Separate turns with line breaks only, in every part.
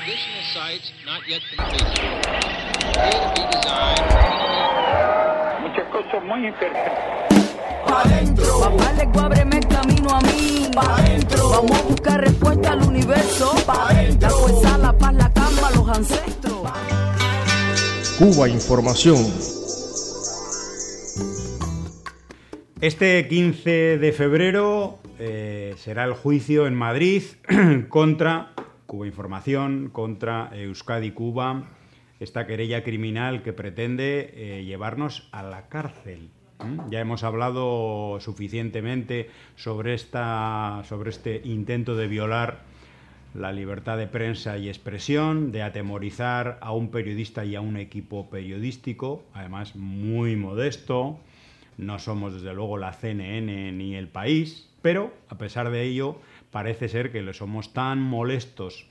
Additional sites not yet completed. Appear to be designed.
Muchas cosas muy interesantes.
Pa' dentro.
Papá Legua, ábreme el camino a mí.
Pa' dentro.
Vamos a buscar respuesta al universo.
Pa' dentro.
La fuerza, la paz, la calma, los ancestros.
Cuba Información.
Este 15 de febrero será el juicio en Madrid contra Cuba Información, contra Euskadi Cuba, esta querella criminal que pretende llevarnos a la cárcel. Ya hemos hablado suficientemente sobre este intento de violar la libertad de prensa y expresión, de atemorizar a un periodista y a un equipo periodístico, además muy modesto. No somos, desde luego, la CNN ni El País, pero, a pesar de ello, parece ser que le somos tan molestos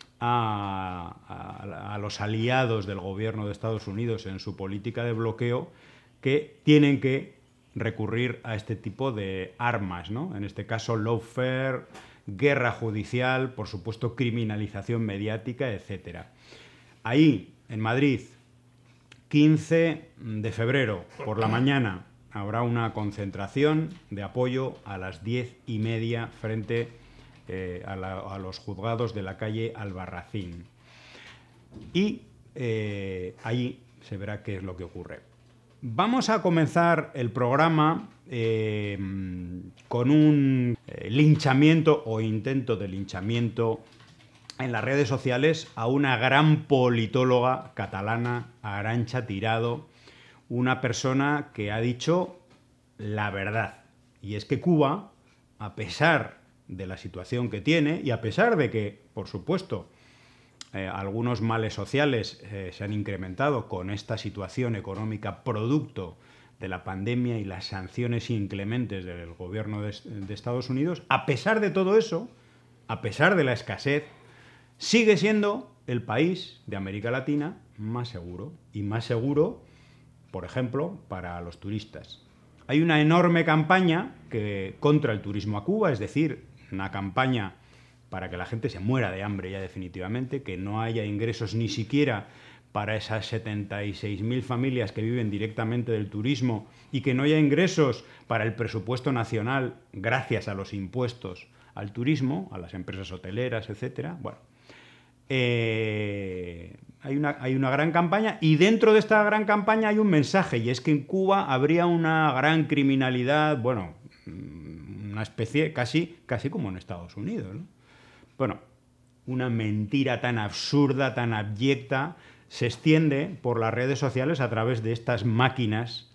a los aliados del gobierno de Estados Unidos en su política de bloqueo que tienen que recurrir a este tipo de armas, ¿no? En este caso, lawfare, guerra judicial, por supuesto, criminalización mediática, etc. Ahí, en Madrid, 15 de febrero, por la mañana, habrá una concentración de apoyo a las 10:30 frente a los juzgados de la calle Albarracín. Y ahí se verá qué es lo que ocurre. Vamos a comenzar el programa con un linchamiento o intento de linchamiento en las redes sociales a una gran politóloga catalana, Arantxa Tirado, una persona que ha dicho la verdad. Y es que Cuba, a pesar de la situación que tiene y a pesar de que, por supuesto, algunos males sociales se han incrementado con esta situación económica producto de la pandemia y las sanciones inclementes del gobierno de Estados Unidos, a pesar de todo eso, a pesar de la escasez, sigue siendo el país de América Latina más seguro. Y más seguro, por ejemplo, para los turistas. Hay una enorme campaña contra el turismo a Cuba, es decir, una campaña para que la gente se muera de hambre ya definitivamente, que no haya ingresos ni siquiera para esas 76.000 familias que viven directamente del turismo y que no haya ingresos para el presupuesto nacional gracias a los impuestos al turismo, a las empresas hoteleras, etc. Bueno, hay una gran campaña y dentro de esta gran campaña hay un mensaje, y es que en Cuba habría una gran criminalidad, bueno, una especie casi como en Estados Unidos, ¿no? Bueno, una mentira tan absurda, tan abyecta, se extiende por las redes sociales a través de estas máquinas,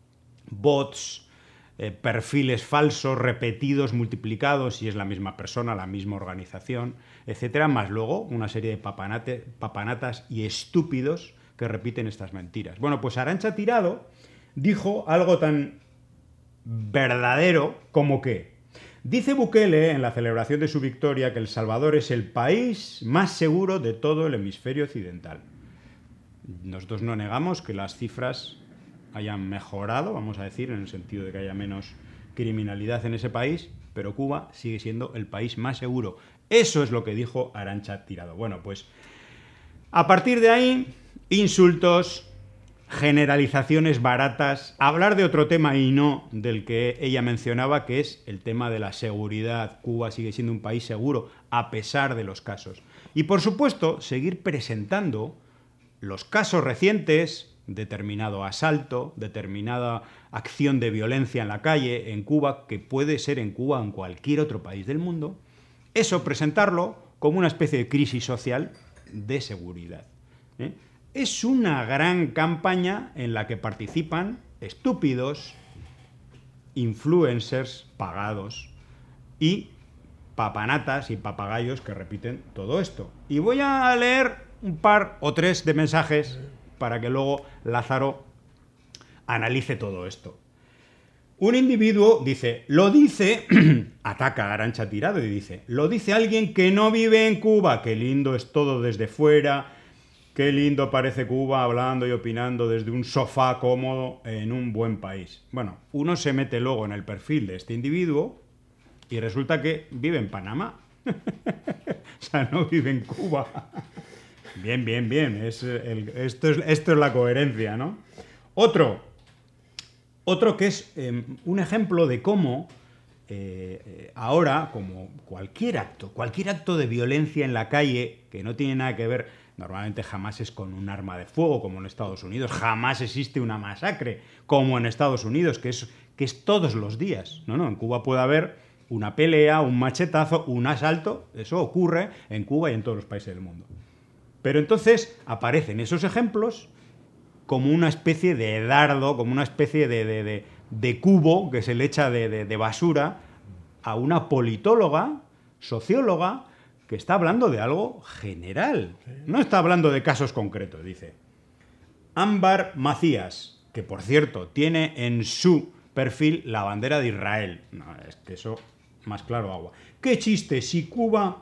bots, perfiles falsos, repetidos, multiplicados, si es la misma persona, la misma organización, etcétera, más luego una serie de papanatas y estúpidos que repiten estas mentiras. Bueno, pues Arantxa Tirado dijo algo tan verdadero como que dice Bukele en la celebración de su victoria que El Salvador es el país más seguro de todo el hemisferio occidental. Nosotros no negamos que las cifras hayan mejorado, vamos a decir, en el sentido de que haya menos criminalidad en ese país, pero Cuba sigue siendo el país más seguro. Eso es lo que dijo Arantxa Tirado. Bueno, pues a partir de ahí, insultos, generalizaciones baratas, hablar de otro tema y no del que ella mencionaba, que es el tema de la seguridad. Cuba sigue siendo un país seguro a pesar de los casos. Y por supuesto, seguir presentando los casos recientes, determinado asalto, determinada acción de violencia en la calle en Cuba, que puede ser en Cuba o en cualquier otro país del mundo, eso presentarlo como una especie de crisis social de seguridad. Es una gran campaña en la que participan estúpidos, influencers pagados y papanatas y papagayos que repiten todo esto. Y voy a leer un par o tres de mensajes para que luego Lázaro analice todo esto. Un individuo dice, ataca a Arantxa Tirado y dice, lo dice alguien que no vive en Cuba, qué lindo es todo desde fuera, qué lindo parece Cuba hablando y opinando desde un sofá cómodo en un buen país. Bueno, uno se mete luego en el perfil de este individuo y resulta que vive en Panamá. O sea, no vive en Cuba. Bien, bien, bien. Esto es la coherencia, ¿no? Otro que es un ejemplo de cómo ahora, como cualquier acto de violencia en la calle que no tiene nada que ver, normalmente jamás es con un arma de fuego como en Estados Unidos, jamás existe una masacre como en Estados Unidos, que es todos los días. No, en Cuba puede haber una pelea, un machetazo, un asalto, eso ocurre en Cuba y en todos los países del mundo. Pero entonces aparecen esos ejemplos como una especie de dardo, como una especie de cubo que se le echa de basura a una politóloga, socióloga, que está hablando de algo general. No está hablando de casos concretos, dice. Ámbar Macías, que por cierto tiene en su perfil la bandera de Israel. No, es que eso, más claro agua. ¡Qué chiste! Si Cuba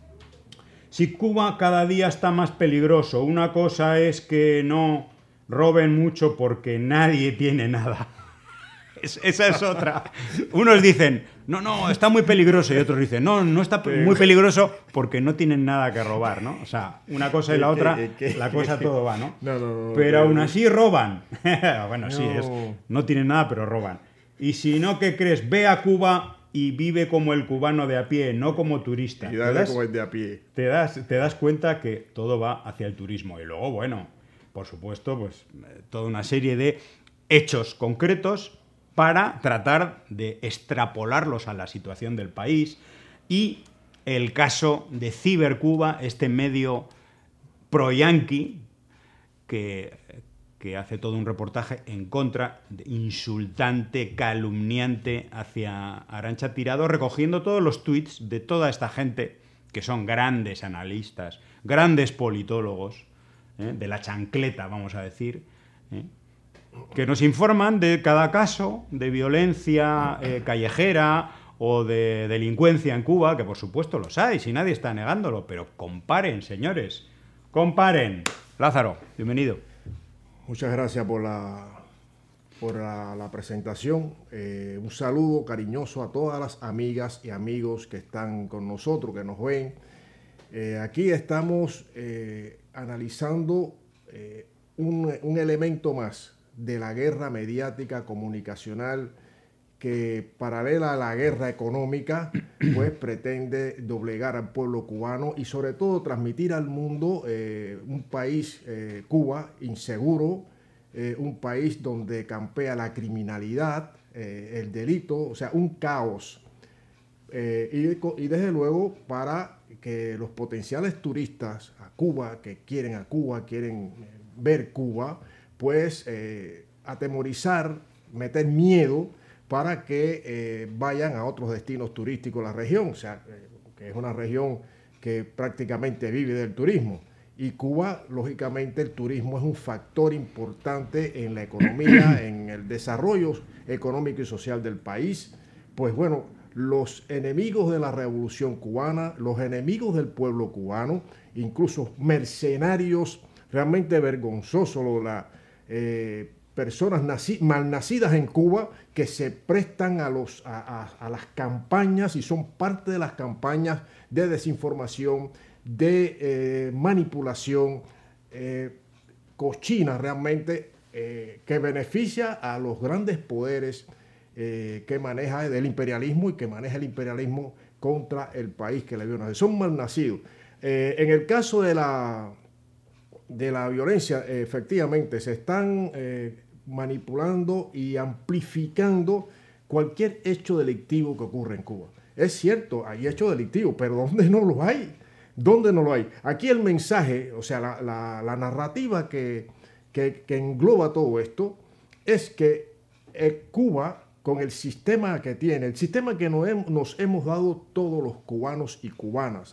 cada día está más peligroso. Una cosa es que no roben mucho porque nadie tiene nada. Esa es otra. Unos dicen, no, está muy peligroso. Y otros dicen, no está muy peligroso porque no tienen nada que robar, ¿no? O sea, una cosa y la otra, la cosa todo va, ¿no? Pero aún así roban. Bueno, sí, no tienen nada, pero roban. Y si no, ¿qué crees? Ve a Cuba y vive como el cubano de a pie, no como turista.
Y dale como el de a pie.
Te das cuenta que todo va hacia el turismo. Y luego, bueno, por supuesto, pues toda una serie de hechos concretos para tratar de extrapolarlos a la situación del país. Y el caso de Cibercuba, este medio pro-yanqui que hace todo un reportaje en contra, insultante, calumniante hacia Arantxa Tirado, recogiendo todos los tuits de toda esta gente que son grandes analistas, grandes politólogos, de la chancleta, vamos a decir, que nos informan de cada caso de violencia callejera o de delincuencia en Cuba, que por supuesto los hay, si nadie está negándolo, pero comparen, señores, comparen. Lázaro, bienvenido.
Muchas gracias por la presentación. Un saludo cariñoso a todas las amigas y amigos que están con nosotros, que nos ven. Aquí estamos analizando un elemento más de la guerra mediática comunicacional que, paralela a la guerra económica, pues pretende doblegar al pueblo cubano y sobre todo transmitir al mundo un país, Cuba, inseguro, un país donde campea la criminalidad, el delito, o sea, un caos. Y desde luego para que los potenciales turistas a Cuba, que quieren a Cuba, quieren ver Cuba, pues atemorizar, meter miedo para que vayan a otros destinos turísticos de la región, o sea, que es una región que prácticamente vive del turismo. Y Cuba, lógicamente, el turismo es un factor importante en la economía, en el desarrollo económico y social del país. Pues bueno, los enemigos de la revolución cubana, los enemigos del pueblo cubano, incluso mercenarios realmente vergonzosos, personas malnacidas en Cuba que se prestan a las campañas y son parte de las campañas de desinformación, de manipulación cochina realmente, que beneficia a los grandes poderes que maneja el imperialismo y que maneja el imperialismo contra el país que le vio nacer. Son malnacidos. En el caso de la violencia, efectivamente, se están manipulando y amplificando cualquier hecho delictivo que ocurre en Cuba. Es cierto, hay hechos delictivos, pero ¿dónde no los hay? ¿Dónde no lo hay? Aquí el mensaje, o sea, la narrativa que engloba todo esto es que Cuba, con el sistema que tiene, el sistema que nos hemos dado todos los cubanos y cubanas,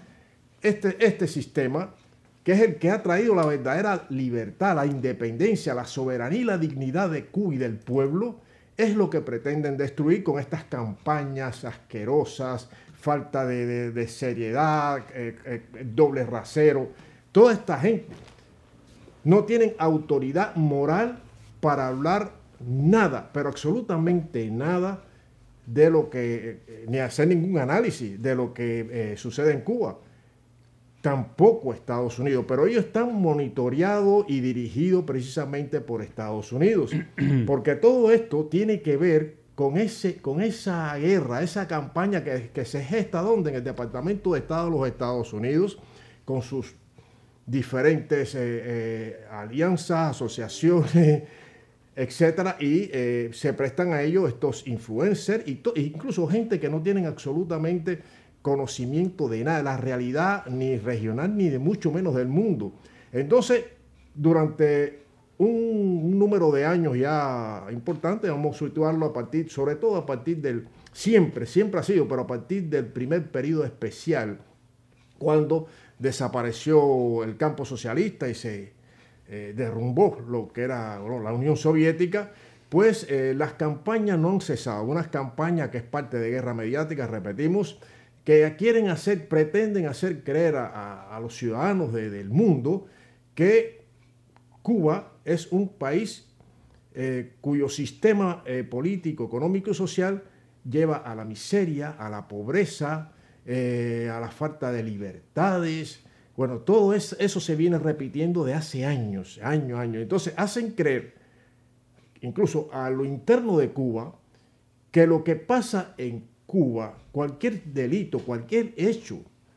este sistema, que es el que ha traído la verdadera libertad, la independencia, la soberanía y la dignidad de Cuba y del pueblo, es lo que pretenden destruir con estas campañas asquerosas, falta de seriedad, doble rasero. Toda esta gente no tienen autoridad moral para hablar nada, pero absolutamente nada de lo que, ni hacer ningún análisis de lo que sucede en Cuba. tampoco Estados Unidos, pero ellos están monitoreados y dirigidos precisamente por Estados Unidos, porque todo esto tiene que ver con esa guerra, esa campaña que se gesta ¿dónde? En el Departamento de Estado de los Estados Unidos, con sus diferentes alianzas, asociaciones, etcétera, y se prestan a ello estos influencers e incluso gente que no tienen absolutamente conocimiento de nada, de la realidad ni regional ni de mucho menos del mundo. Entonces, durante un número de años ya importante, vamos a situarlo sobre todo a partir del, siempre ha sido, pero a partir del primer periodo especial, cuando desapareció el campo socialista y se derrumbó lo que era la Unión Soviética, pues las campañas no han cesado, unas campañas que es parte de guerra mediática, repetimos, que pretenden hacer creer a los ciudadanos del mundo que Cuba es un país cuyo sistema político, económico y social lleva a la miseria, a la pobreza, a la falta de libertades. Bueno, todo eso se viene repitiendo de hace años. Entonces hacen creer, incluso a lo interno de Cuba, que lo que pasa en Cuba, cualquier delito, cualquier hecho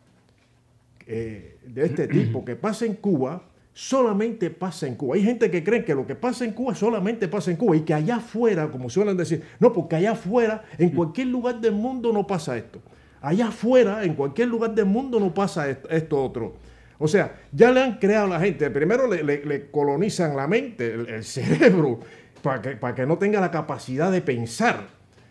de este tipo que pasa en Cuba, solamente pasa en Cuba. Hay gente que cree que lo que pasa en Cuba solamente pasa en Cuba y que allá afuera, como suelen decir, no, porque allá afuera, en cualquier lugar del mundo no pasa esto. Allá afuera, en cualquier lugar del mundo no pasa esto otro. O sea, ya le han creado a la gente, primero le colonizan la mente, el cerebro, para que no tenga la capacidad de pensar.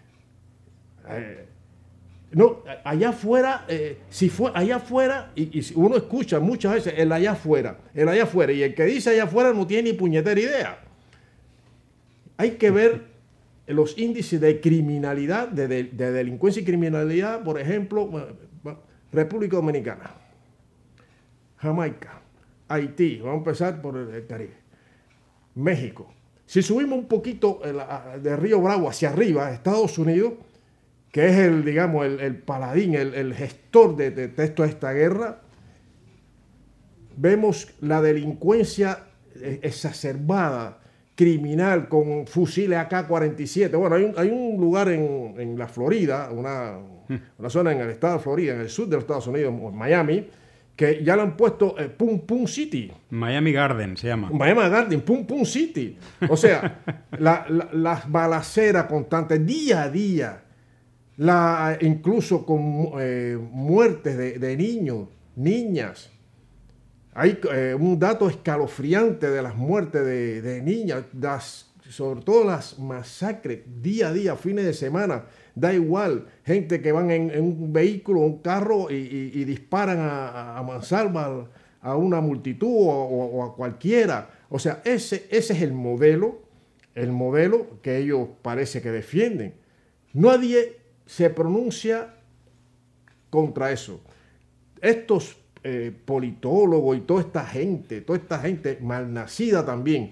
No, allá afuera, allá afuera, y uno escucha muchas veces el allá afuera, y el que dice allá afuera no tiene ni puñetera idea. Hay que ver los índices de criminalidad, de delincuencia y criminalidad, por ejemplo, República Dominicana, Jamaica, Haití, vamos a empezar por el Caribe, México. Si subimos un poquito de Río Bravo hacia arriba, Estados Unidos, que es el paladín, el gestor de esta guerra, vemos la delincuencia exacerbada, criminal, con fusiles AK-47. Bueno, hay un lugar en la Florida, una zona en el estado de Florida, en el sur de los Estados Unidos, Miami, que ya le han puesto Pum Pum City.
Miami Garden se llama.
Miami Garden, Pum Pum City. O sea, las balaceras constantes, día a día, incluso con muertes de niños, niñas. Hay un dato escalofriante de las muertes de niñas, sobre todo las masacres, día a día, fines de semana. Da igual, gente que van en un vehículo, un carro y disparan a mansalva a una multitud o a cualquiera. O sea, ese es el modelo que ellos parece que defienden. Nadie se pronuncia contra eso. Estos politólogos y toda esta gente malnacida también,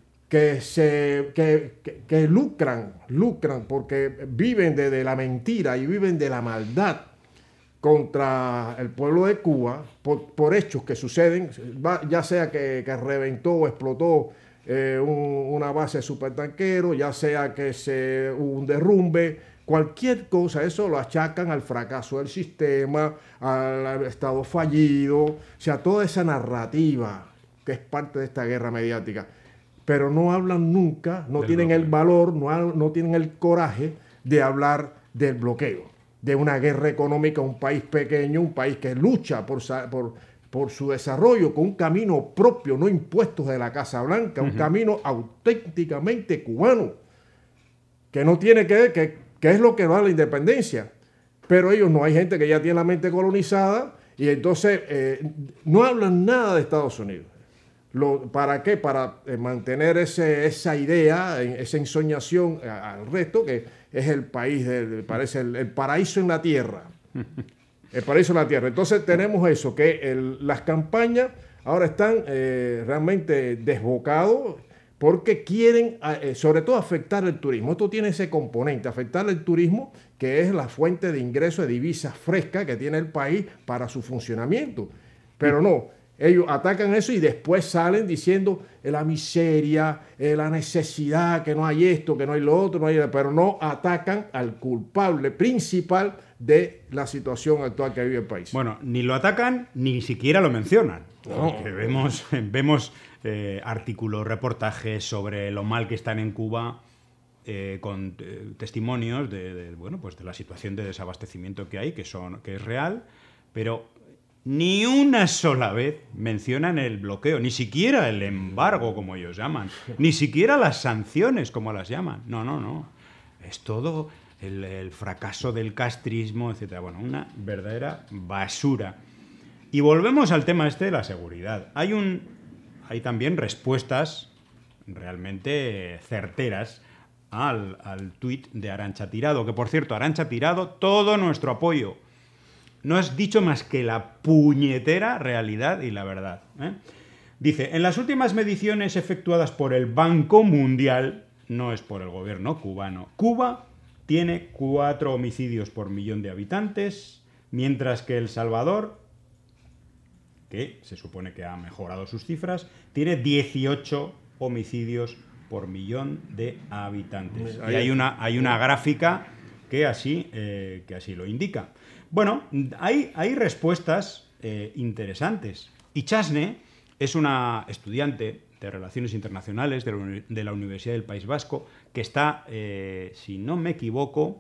que lucran porque viven de la mentira y viven de la maldad contra el pueblo de Cuba por hechos que suceden, ya sea que reventó o explotó una base de supertanqueros, ya sea que hubo un derrumbe, cualquier cosa, eso lo achacan al fracaso del sistema, al Estado fallido, o sea, toda esa narrativa que es parte de esta guerra mediática. Pero no hablan nunca, no tienen el valor, no tienen el coraje de hablar del bloqueo, de una guerra económica, un país pequeño, un país que lucha por su desarrollo con un camino propio, no impuestos de la Casa Blanca, un camino auténticamente cubano, que no tiene que ver, que es lo que va a la independencia. Pero ellos no, hay gente que ya tiene la mente colonizada y entonces no hablan nada de Estados Unidos. ¿Para qué? Para mantener esa idea, esa ensoñación al resto, que es el país, parece el paraíso en la tierra. El paraíso en la tierra. Entonces tenemos eso, que las campañas ahora están realmente desbocados porque quieren, sobre todo, afectar el turismo. Esto tiene ese componente, afectar el turismo, que es la fuente de ingreso de divisas frescas que tiene el país para su funcionamiento. Pero no, ellos atacan eso y después salen diciendo la miseria, la necesidad, que no hay esto, que no hay lo otro, pero no atacan al culpable principal de la situación actual que vive el país.
Bueno, ni lo atacan, ni siquiera lo mencionan. Porque vemos artículos, reportajes sobre lo mal que están en Cuba, con testimonios bueno, pues de la situación de desabastecimiento que hay, que es real, pero ni una sola vez mencionan el bloqueo, ni siquiera el embargo, como ellos llaman, ni siquiera las sanciones, como las llaman. No. Es todo el fracaso del castrismo, etc. Bueno, una verdadera basura. Y volvemos al tema de la seguridad. Hay también respuestas realmente certeras al tuit de Arantxa Tirado, que por cierto, Arantxa Tirado, todo nuestro apoyo. No has dicho más que la puñetera realidad y la verdad. Dice, en las últimas mediciones efectuadas por el Banco Mundial, no es por el gobierno cubano, Cuba tiene 4 homicidios por millón de habitantes, mientras que El Salvador, que se supone que ha mejorado sus cifras, tiene 18 homicidios por millón de habitantes. Y hay una gráfica que así lo indica. Bueno, hay respuestas interesantes. Ichasne es una estudiante de Relaciones Internacionales de la Universidad del País Vasco que está, si no me equivoco,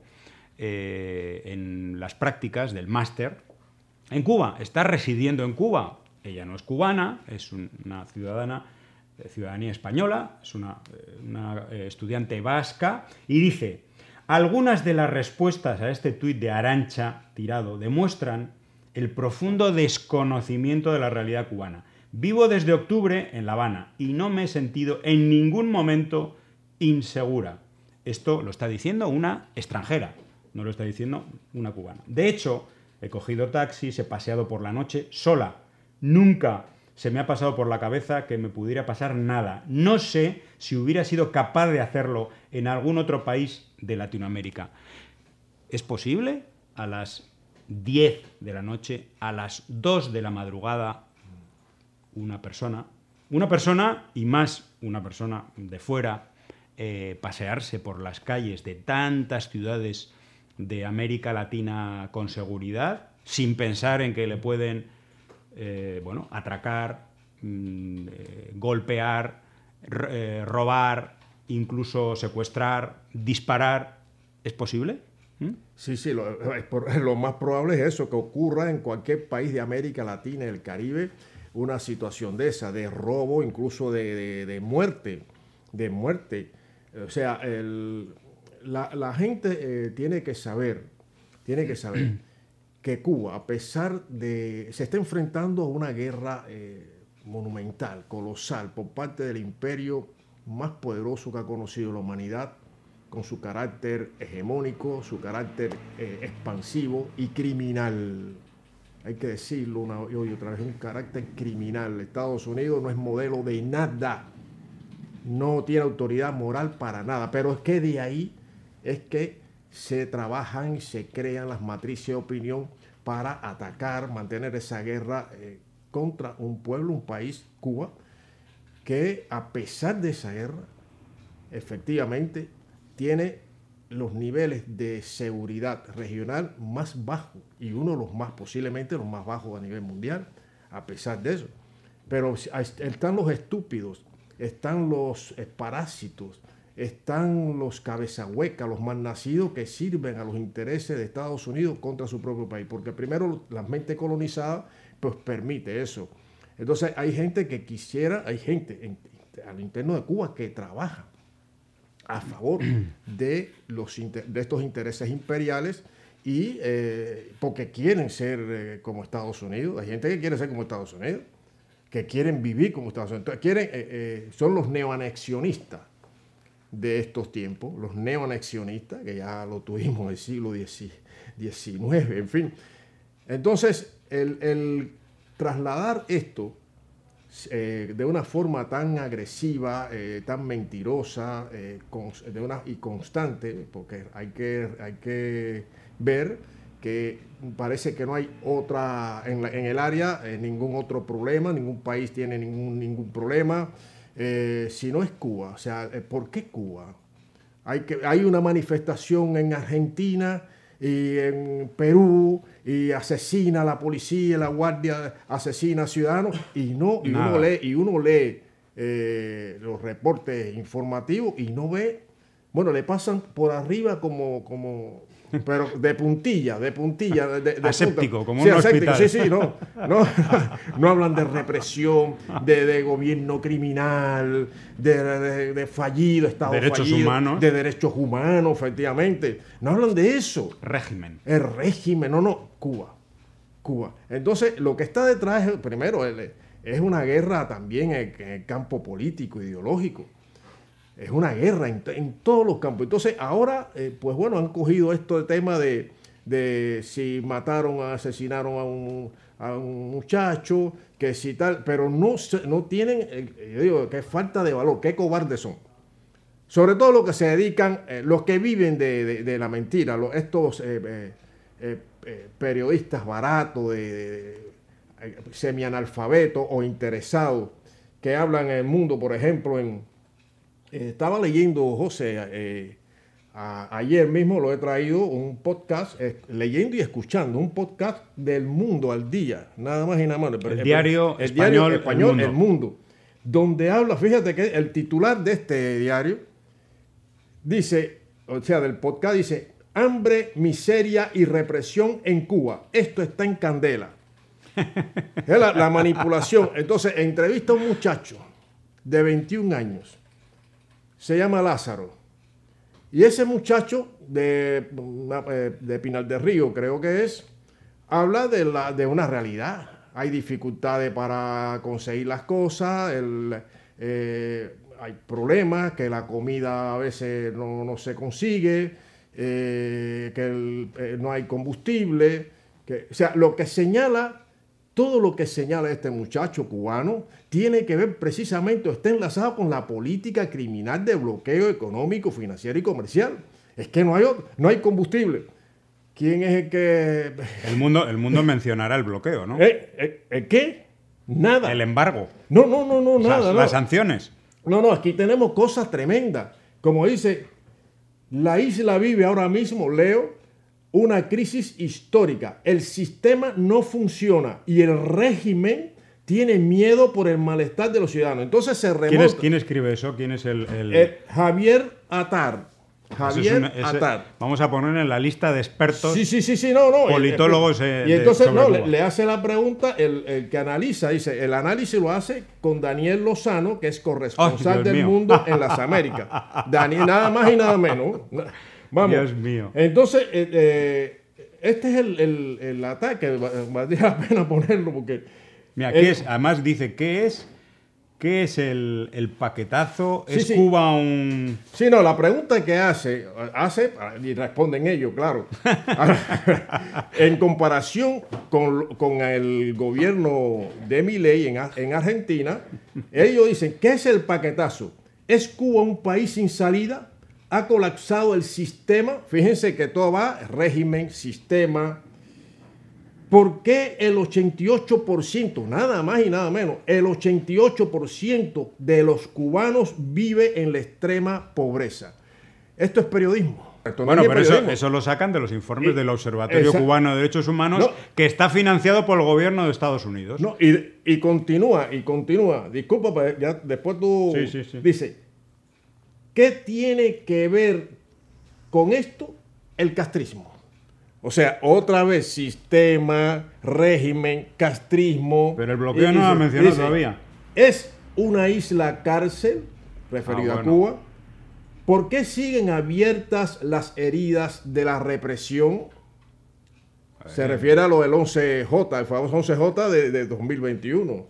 en las prácticas del máster en Cuba. Está residiendo en Cuba. Ella no es cubana, es una ciudadanía española, es una estudiante vasca, y dice: algunas de las respuestas a este tuit de Arantxa Tirado demuestran el profundo desconocimiento de la realidad cubana. Vivo desde octubre en La Habana y no me he sentido en ningún momento insegura. Esto lo está diciendo una extranjera, no lo está diciendo una cubana. De hecho, he cogido taxis, he paseado por la noche sola. Nunca se me ha pasado por la cabeza que me pudiera pasar nada. No sé si hubiera sido capaz de hacerlo en algún otro país de Latinoamérica. ¿Es posible? A las 10 de la noche, a las 2 de la madrugada, una persona y más una persona de fuera, pasearse por las calles de tantas ciudades de América Latina con seguridad, sin pensar en que le pueden atracar, golpear, robar, incluso secuestrar, disparar. ¿Es posible?
Sí, lo más probable es eso, que ocurra en cualquier país de América Latina y el Caribe una situación de esa, de robo, incluso de muerte. O sea, la gente tiene que saber que Cuba, a pesar de... se está enfrentando a una guerra monumental, colosal, por parte del imperio más poderoso que ha conocido la humanidad, con su carácter hegemónico, su carácter expansivo y criminal. Hay que decirlo una y otra vez, un carácter criminal. Estados Unidos no es modelo de nada, no tiene autoridad moral para nada, pero es que de ahí es que se trabajan y se crean las matrices de opinión para atacar, mantener esa guerra contra un pueblo, un país, Cuba, que a pesar de esa guerra, efectivamente, tiene los niveles de seguridad regional más bajos y uno de los más, posiblemente los más bajos a nivel mundial, a pesar de eso. Pero están los estúpidos, están los parásitos, están los cabezahuecas, los malnacidos que sirven a los intereses de Estados Unidos contra su propio país, porque primero la mente colonizada pues permite eso. Entonces hay gente que hay gente al interno de Cuba que trabaja a favor de estos intereses imperiales y porque quieren ser como Estados Unidos. Hay gente que quiere ser como Estados Unidos, que quieren vivir como Estados Unidos. Son los neoanexionistas de estos tiempos, los neoanexionistas, que ya lo tuvimos en el siglo XIX, en fin. Entonces, el trasladar esto de una forma tan agresiva, tan mentirosa y constante, porque hay que ver que parece que no hay otra, en el área, ningún otro problema, ningún país tiene ningún problema, si no es Cuba. O sea, ¿por qué Cuba? Hay una manifestación en Argentina y en Perú, y asesina a la policía, la guardia asesina a ciudadanos, y uno lee los reportes informativos y no ve, bueno, le pasan por arriba como pero de puntilla,
aséptico,
punta.
como un hospital.
Sí, no hablan de represión, de gobierno criminal, de fallido, Estado
derechos
fallido,
humanos.
de derechos humanos, efectivamente. No hablan de eso.
Régimen.
El régimen, Cuba. Entonces, lo que está detrás, primero, es una guerra también en el campo político, ideológico. Es una guerra en todos los campos. Entonces, ahora, pues bueno, han cogido esto de tema de si mataron, asesinaron a un muchacho, que si tal, pero no tienen, yo digo, que falta de valor, qué cobardes son. Sobre todo los que se dedican, los que viven de la mentira, estos periodistas baratos, semianalfabetos o interesados, que hablan en el mundo, por ejemplo, estaba leyendo, José, ayer mismo lo he traído, un podcast, leyendo y escuchando, un podcast del Mundo al Día, nada más y nada menos.
El diario español,
El Mundo, donde habla, fíjate que el titular de este diario dice, o sea, del podcast dice, hambre, miseria y represión en Cuba. Esto está en candela. Es la manipulación. Entonces, entrevista a un muchacho de 21 años. Se llama Lázaro. Y ese muchacho de Pinal del Río, creo que es, habla de una realidad. Hay dificultades para conseguir las cosas, hay problemas, que la comida a veces no se consigue, que no hay combustible. O sea, todo lo que señala este muchacho cubano tiene que ver precisamente, está enlazado con la política criminal de bloqueo económico, financiero y comercial. Es que no hay combustible. ¿Quién es el que...?
El mundo mencionará el bloqueo, ¿no?
¿El qué? Nada.
El embargo.
No, nada.
Las sanciones.
No, aquí tenemos cosas tremendas. Como dice, la isla vive ahora mismo, leo, una crisis histórica. El sistema no funciona y el régimen tiene miedo por el malestar de los ciudadanos. Entonces se remonta.
¿Quién escribe eso? ¿Quién es el...
Javier Attar. Attar.
Vamos a poner en la lista de expertos.
Sí,
politólogos.
Y entonces le hace la pregunta el que analiza, dice, el análisis lo hace con Daniel Lozano, que es corresponsal del Mundo en las Américas. Daniel, nada más y nada menos. Vamos.
Dios mío.
Entonces, este es el ataque. Valdría la pena ponerlo porque...
Mira, además dice, ¿qué es el paquetazo? ¿Es Cuba un...?
Sí, no, la pregunta que hace, y responden ellos, claro. En comparación con el gobierno de Milei en Argentina, ellos dicen, ¿qué es el paquetazo? ¿Es Cuba un país sin salida? ¿Ha colapsado el sistema? Fíjense que todo va, régimen, sistema. ¿Por qué el 88%, nada más y nada menos, el 88% de los cubanos vive en la extrema pobreza? Esto es periodismo.
Bueno, pero eso lo sacan de los informes del Observatorio Cubano de Derechos Humanos, que está financiado por el gobierno de Estados Unidos.
No, y continúa. Disculpa, ya después tú dices, ¿qué tiene que ver con esto el castrismo? O sea, otra vez, sistema, régimen, castrismo.
Pero el bloqueo no lo ha mencionado todavía.
Es una isla cárcel, referida a Cuba. ¿Por qué siguen abiertas las heridas de la represión? Se refiere a lo del 11J, el famoso 11J de 2021.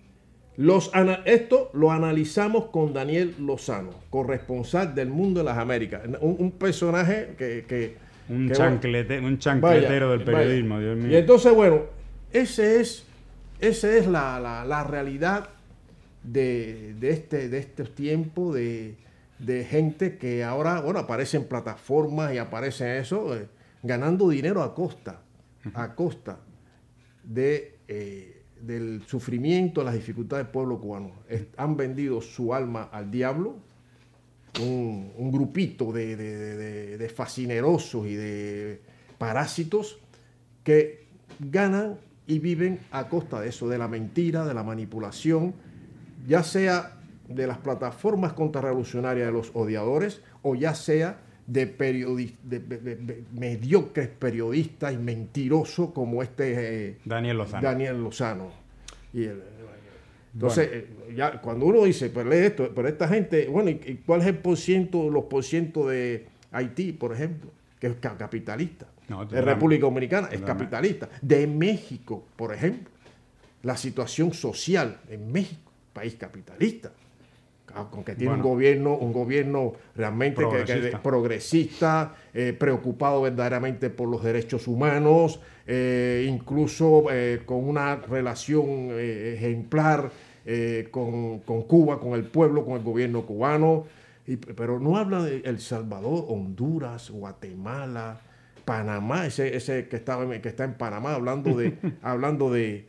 Esto lo analizamos con Daniel Lozano, corresponsal del Mundo en las Américas. Un personaje que
un chancletero del periodismo, Dios mío.
Y entonces, bueno, esa es la realidad de estos tiempos de gente que ahora, bueno, aparecen plataformas y aparecen eso. ganando dinero a costa de, del sufrimiento, las dificultades del pueblo cubano. Han vendido su alma al diablo, un grupito de fascinerosos y de parásitos que ganan y viven a costa de eso, de la mentira, de la manipulación, ya sea de las plataformas contrarrevolucionarias de los odiadores o ya sea de mediocres periodistas y mentirosos como
Daniel
Lozano. Entonces, ya cuando uno dice, pues lee esto, pero esta gente, bueno, ¿y cuál es el los porcientos de Haití, por ejemplo? Que es capitalista.
No,
de República Dominicana es capitalista. De México, por ejemplo, la situación social en México, país capitalista, aunque tiene un gobierno realmente progresista, preocupado verdaderamente por los derechos humanos, incluso con una relación ejemplar con Cuba, con el pueblo, con el gobierno cubano, pero no habla de El Salvador, Honduras, Guatemala, Panamá, ese que está en Panamá hablando de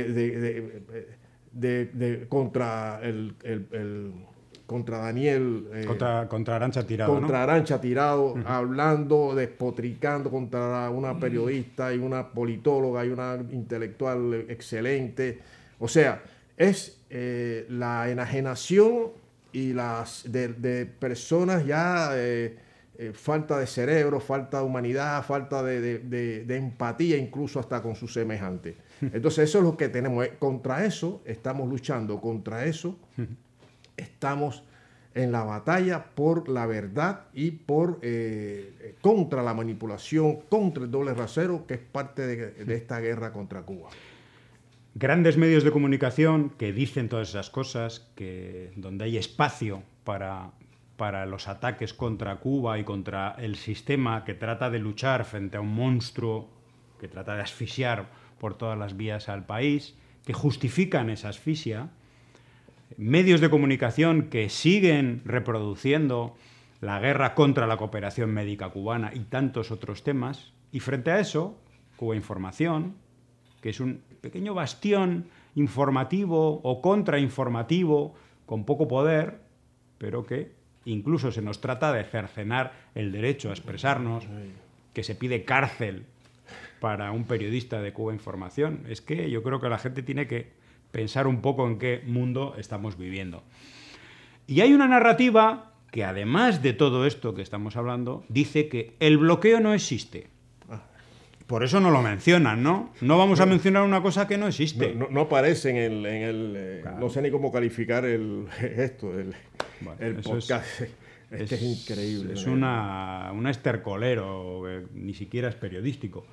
contra Daniel,
contra Arantxa Tirado,
contra Arantxa Tirado, hablando, despotricando contra una periodista y una politóloga y una intelectual excelente. O sea, es la enajenación y de personas ya falta de cerebro, falta de humanidad, falta de empatía incluso hasta con sus semejantes. Entonces eso es lo que tenemos. Contra eso estamos luchando, contra eso estamos en la batalla por la verdad y contra la manipulación, contra el doble rasero, que es parte de esta guerra contra Cuba.
Grandes medios de comunicación que dicen todas esas cosas, donde hay espacio para los ataques contra Cuba y contra el sistema que trata de luchar frente a un monstruo que trata de asfixiar por todas las vías al país, que justifican esa asfixia, medios de comunicación que siguen reproduciendo la guerra contra la cooperación médica cubana y tantos otros temas, y frente a eso, Cuba Información, que es un pequeño bastión informativo o contrainformativo con poco poder, pero que incluso se nos trata de cercenar el derecho a expresarnos, que se pide cárcel para un periodista de Cuba Información. Es que yo creo que la gente tiene que pensar un poco en qué mundo estamos viviendo. Y hay una narrativa que, además de todo esto que estamos hablando, dice que el bloqueo no existe. Por eso no lo mencionan, ¿no? No vamos a mencionar una cosa que no existe.
No aparece en el claro. No sé ni cómo calificar el podcast. Es increíble.
Es un estercolero, ni siquiera es periodístico.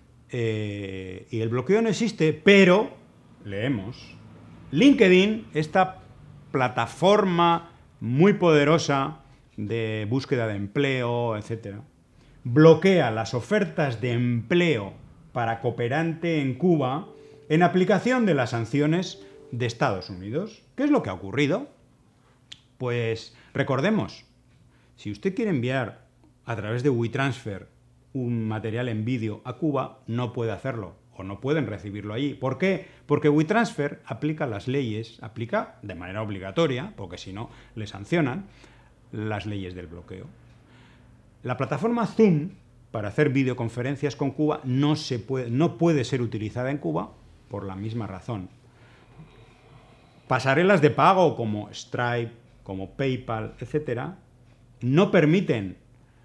Y el bloqueo no existe, pero, leemos, LinkedIn, esta plataforma muy poderosa de búsqueda de empleo, etcétera, bloquea las ofertas de empleo para cooperante en Cuba en aplicación de las sanciones de Estados Unidos. ¿Qué es lo que ha ocurrido? Pues recordemos, si usted quiere enviar a través de WeTransfer un material en vídeo a Cuba, no puede hacerlo o no pueden recibirlo allí. ¿Por qué? Porque WeTransfer aplica las leyes, aplica de manera obligatoria, porque si no le sancionan, las leyes del bloqueo. La plataforma Zoom para hacer videoconferencias con Cuba no puede ser utilizada en Cuba por la misma razón. Pasarelas de pago como Stripe, como PayPal, etcétera, no permiten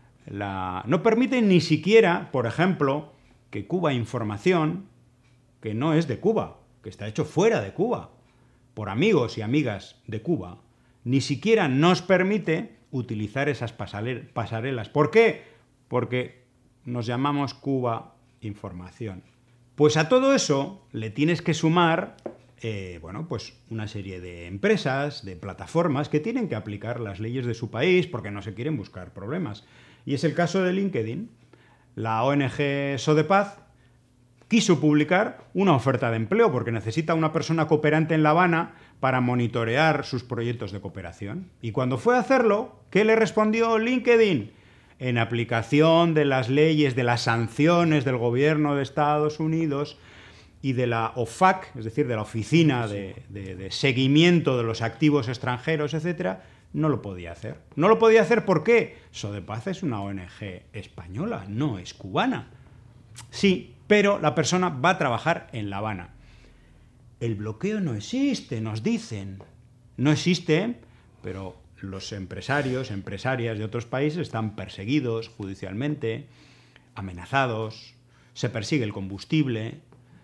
ni siquiera, por ejemplo, que Cuba Información, que no es de Cuba, que está hecho fuera de Cuba, por amigos y amigas de Cuba, ni siquiera nos permite utilizar esas pasarelas. ¿Por qué? Porque nos llamamos Cuba Información. Pues a todo eso le tienes que sumar pues una serie de empresas, de plataformas que tienen que aplicar las leyes de su país porque no se quieren buscar problemas. Y es el caso de LinkedIn. La ONG Sodepaz quiso publicar una oferta de empleo porque necesita una persona cooperante en La Habana para monitorear sus proyectos de cooperación. Y cuando fue a hacerlo, ¿qué le respondió LinkedIn? en aplicación de las leyes, de las sanciones del gobierno de Estados Unidos y de la OFAC, es decir, de la Oficina de Seguimiento de los Activos Extranjeros, etcétera, no lo podía hacer. No lo podía hacer, ¿por qué? Sodepaz es una ONG española, no es cubana. Sí, pero la persona va a trabajar en La Habana. El bloqueo no existe, nos dicen. No existe, pero los empresarios, empresarias de otros países están perseguidos judicialmente, amenazados, se persigue el combustible,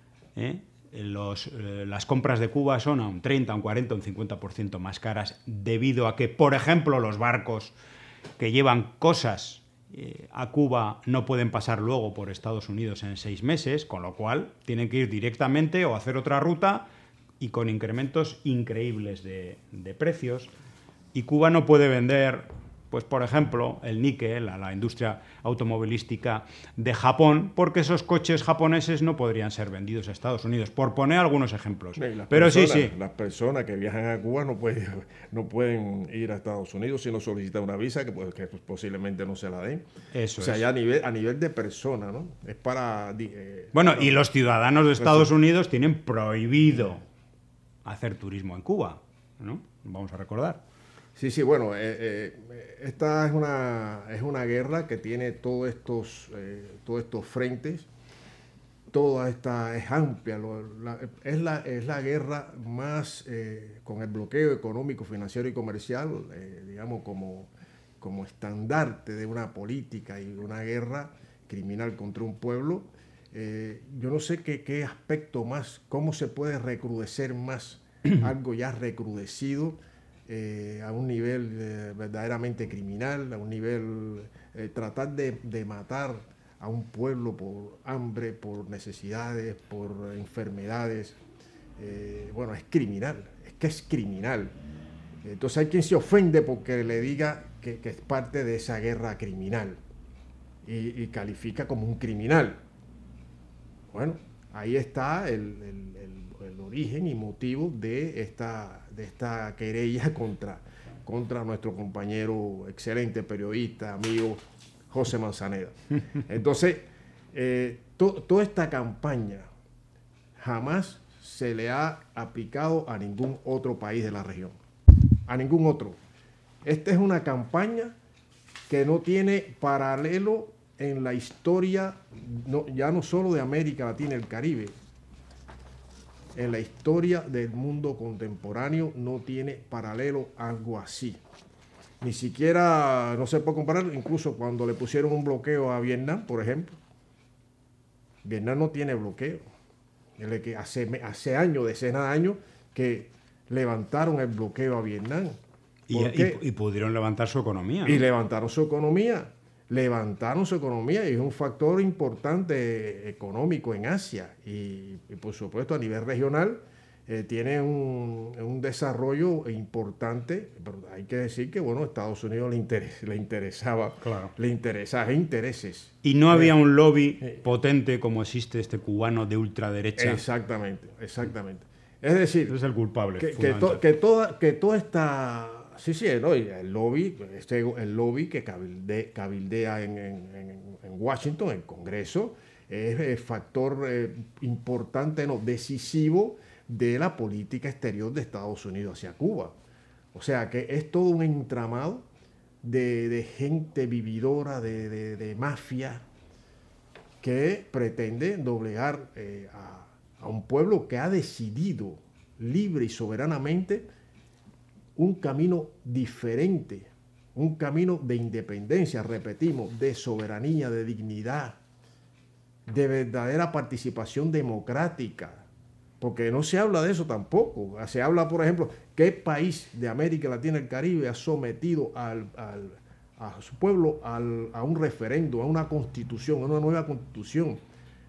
las compras de Cuba son a un 30, un 40, un 50% más caras debido a que, por ejemplo, los barcos que llevan cosas a Cuba no pueden pasar luego por Estados Unidos en 6 meses, con lo cual tienen que ir directamente o hacer otra ruta y con incrementos increíbles de precios. Y Cuba no puede vender, pues por ejemplo, el níquel a la industria automovilística de Japón, porque esos coches japoneses no podrían ser vendidos a Estados Unidos, por poner algunos ejemplos. Pero sí.
Las personas que viajan a Cuba no pueden ir a Estados Unidos si no solicitan una visa, que posiblemente no se la den.
Eso
o sea,
es.
ya a nivel de persona, ¿no? Es para...
y los ciudadanos de Estados Unidos tienen prohibido hacer turismo en Cuba, ¿no? Vamos a recordar.
Sí, bueno, esta es una guerra que tiene todos estos frentes, toda esta es amplia, es la guerra más con el bloqueo económico, financiero y comercial, digamos como estandarte de una política y una guerra criminal contra un pueblo. Yo no sé qué aspecto más, cómo se puede recrudecer más algo ya recrudecido a un nivel verdaderamente criminal, a un nivel tratar de matar a un pueblo por hambre, por necesidades, por enfermedades. Bueno, es criminal, es criminal. Entonces hay quien se ofende porque le diga que es parte de esa guerra criminal y califica como un criminal. Bueno, ahí está el origen y motivo de esta querella contra nuestro compañero, excelente periodista, amigo José Manzaneda. Entonces, toda esta campaña jamás se le ha aplicado a ningún otro país de la región, a ningún otro. Esta es una campaña que no tiene paralelo en la historia, ya no solo de América Latina y el Caribe, en la historia del mundo contemporáneo no tiene paralelo algo así. Ni siquiera, no se puede comparar, incluso cuando le pusieron un bloqueo a Vietnam, por ejemplo. Vietnam no tiene bloqueo. Hace años, decenas de años, que levantaron el bloqueo a Vietnam.
Y pudieron levantar su economía, ¿no?
Y levantaron su economía y es un factor importante económico en Asia y por supuesto a nivel regional tiene un desarrollo importante, pero hay que decir que bueno, a Estados Unidos le interesaba intereses.
Y no había un lobby potente como existe este cubano de ultraderecha.
Exactamente. Es decir,
es el culpable.
Que toda esta... Sí, ¿no? El lobby que cabildea en Washington, en el Congreso, es el factor importante, no, decisivo de la política exterior de Estados Unidos hacia Cuba. O sea que es todo un entramado de gente vividora, de mafia, que pretende doblegar a un pueblo que ha decidido libre y soberanamente un camino diferente, un camino de independencia, repetimos, de soberanía, de dignidad, de verdadera participación democrática, porque no se habla de eso tampoco. Se habla, por ejemplo, ¿qué país de América Latina y el Caribe ha sometido a su pueblo a un referendo, a una constitución, a una nueva constitución?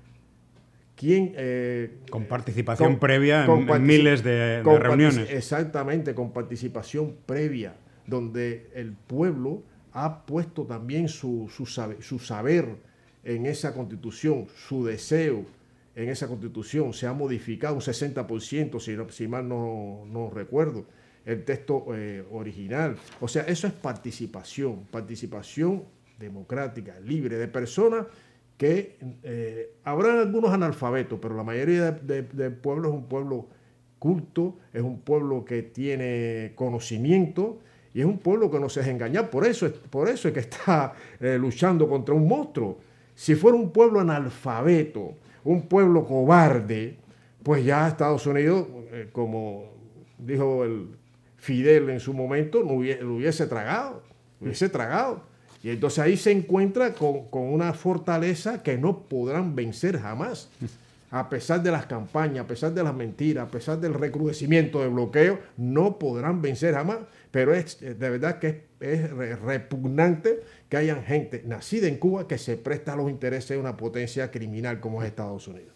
Con participación previa en miles de reuniones.
Exactamente, con participación previa, donde el pueblo ha puesto también su saber en esa constitución, su deseo en esa constitución. Se ha modificado un 60%, si mal no recuerdo, el texto original. O sea, eso es participación democrática, libre, de personas que habrán algunos analfabetos, pero la mayoría del pueblo es un pueblo culto, es un pueblo que tiene conocimiento y es un pueblo que no se deja engañar. Por eso es que está luchando contra un monstruo. Si fuera un pueblo analfabeto, un pueblo cobarde, pues ya Estados Unidos, como dijo el Fidel en su momento, lo hubiese tragado. Y entonces ahí se encuentra con una fortaleza que no podrán vencer jamás. A pesar de las campañas, a pesar de las mentiras, a pesar del recrudecimiento de bloqueo, no podrán vencer jamás. Pero de verdad que es repugnante que hayan gente nacida en Cuba que se presta a los intereses de una potencia criminal como es Estados Unidos.